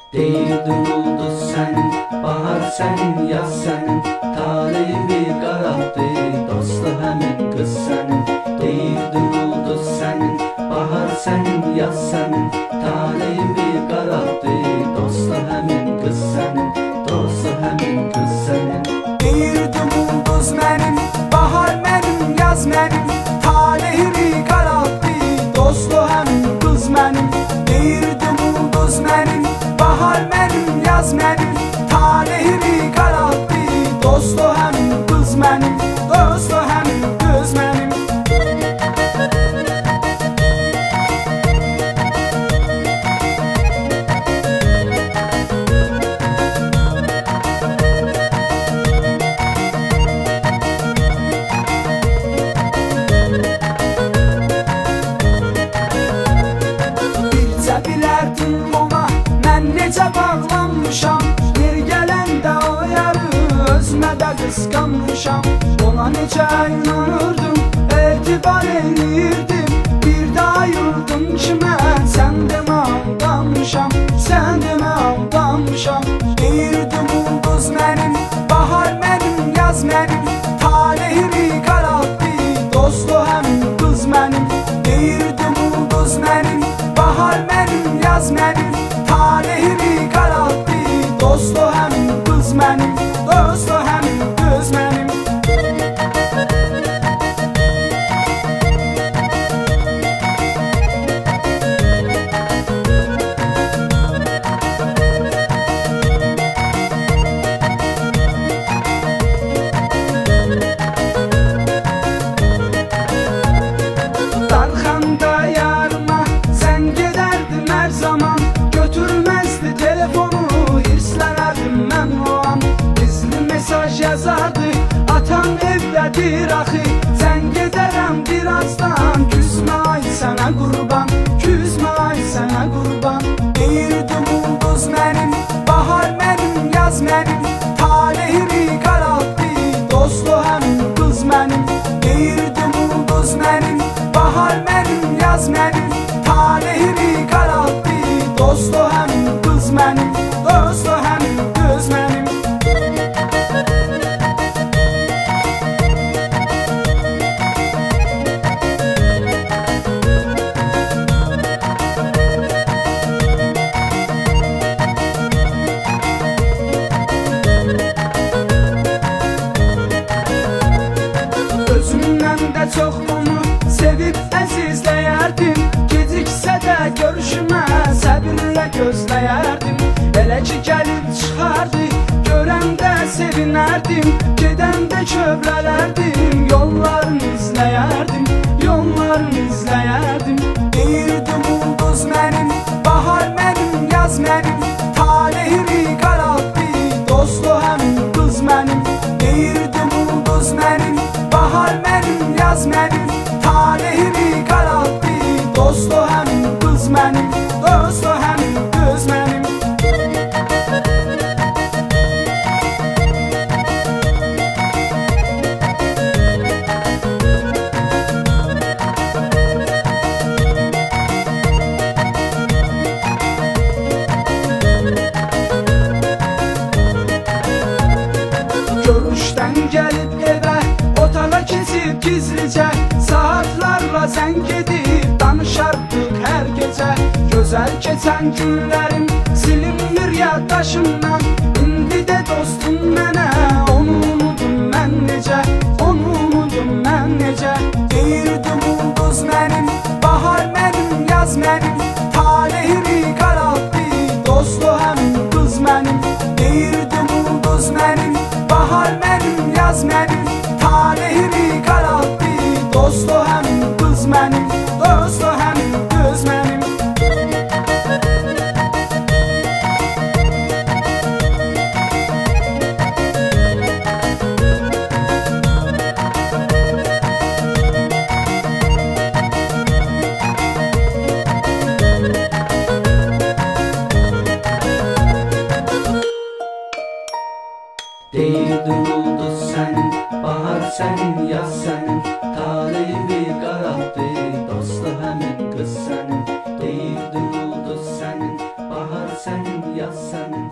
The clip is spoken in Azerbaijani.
Değildin ulduz sen, bahar sen, yaz sen, talihimi kararttı, dostu hemen kız sen. Değildin ulduz sen, bahar sen, yaz sen, talihimi kararttı, dostu hemen kız sen, dostu hemen kız sen. Değildin ulduz benim, bahar benim, yaz benim, talihimi kararttı, dostu hemen kız benim. Değildin ulduz benim, bahar benim, yaz benim, talihimi kararttı, dostu hemen kız benim, dostu hemen kız benim. Bilsə bilərdin ona, mən necə bağlanmışam. Bir gələndə o yarı özümə də qısqanmışam. Ona necə inanırdım, etibar edirdim. Bir də ayırdım ki mən, sən demə aldanmışam, sən demə aldanmışam. Deyirdim ulduz mənim, bahar mənim, yaz mənim, talihimi kararttı, dostu həmin qız mənim. Deyirdim ulduz mənim, bahar mənim, yaz mənim, talihimi kararttı, dostu həmin qız mənim, dostu həmin qız mənim. Darxanda yarıma sən gedərdin hər zaman, götürməzdi telefonu, hirslənərdim mən o an. Gizli mesaj yazardı, atan evdədir axı. Sən gedərəm birazdan, küsmə ay sənə qurban, küsmə ay sənə qurban. Deyirdim ulduz mənim, bahar mənim, yaz mənim, talihimi kararttı, dostu həmin qız mənim. Deyirdim ulduz mənim, bahar mənim, yaz mənim, talihimi kararttı, dostu həmin qız mənim, dostu həmin qız mənim. Özümdən də çox onu sevib əzizləyərdim. Geciksə də görüşümə səbirlə gözləyərdim. Elə ki gəlib çıxardı, görəndə sevinərdim. Gedəndə kövrələrdim, yollarını izləyərdim, yollarını izləyərdim. Deyirdim ulduz mənim, bahar mənim, yaz mənim, talihimi kararttı, dostu həmin qız mənim. Deyirdim ulduz mənim, bahar mənim, yaz mənim, talihimi kararttı, dostu həmin qız mənim, dostu həmin qız mənim. Görüşdən gəlib evə, otağa keçib gizlicə, saatlarla zəng edib danışardıq hər gecə. Gözəl keçən günlərim silinmir yaddaşımdan. İndi də dostum mənə, onu unudum mən necə, onu unudum mən necə. Deyirdim ulduz mənim, bahar mənim, yaz mənim, talihimi kararttı, dostu həmin qız mənim. Deyirdim ulduz mənim, bahar mənim, yaz mənim, talihimi kararttı, dostu həmin qız mənim, dostu həmin qız mənim. Değildin ulduz sen, bahar sen, yaz sen, talihimi kararttı, dostu hemen kız sen. Değildin ulduz sen, bahar sen, yaz sənin